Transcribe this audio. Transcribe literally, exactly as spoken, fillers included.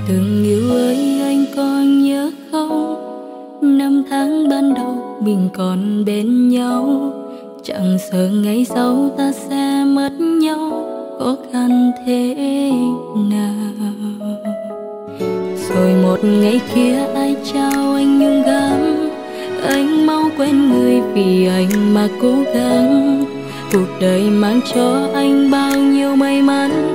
Từng yêu ơi anh còn nhớ không? Năm tháng ban đầu mình còn bên nhau, chẳng sợ ngày sau ta sẽ mất nhau khó khăn thế nào. Rồi một ngày kia ai trao anh nhung gấm, anh mau quên người vì anh mà cố gắng. Cuộc đời mang cho anh bao nhiêu may mắn,